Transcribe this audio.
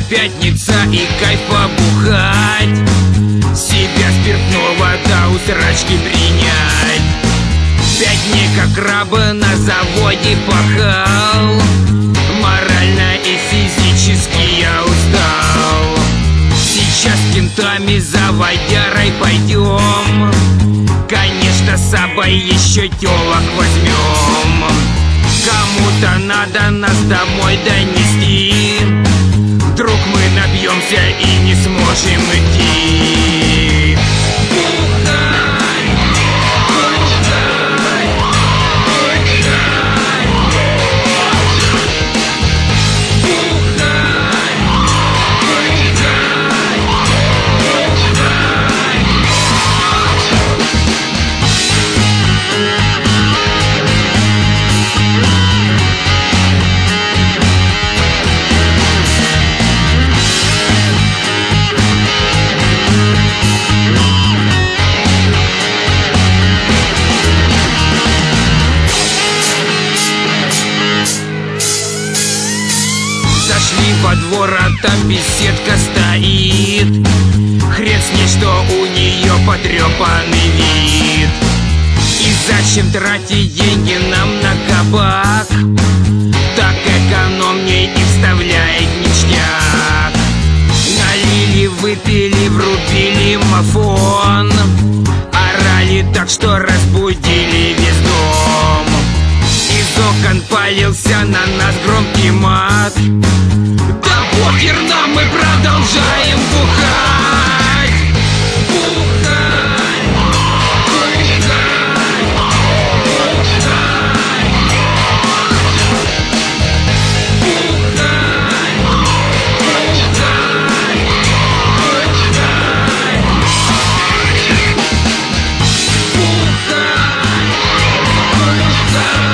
пятница и кайф побухать, себя спиртного до усрачки принять. 5 дней как раба на заводе пахал, морально и физически я устал. Сейчас с кентами за водярой пойдем, конечно, с собой еще телок возьмем. Кому-то надо нас домой донести, вдруг мы набьемся и не сможем идти. Зашли во двор, а там беседка стоит. Хрен с ней, что у нее потрепанный вид. И зачем тратить деньги нам на кабак? Так экономней и вставляет ништяк. Налили, выпили, врубили мафон, орали так, что разбудили весь дом. Из окон палился на нас громкий мат. Да похер нам, мы продолжаем бухать. Бухать, бухать, бухать, бухать.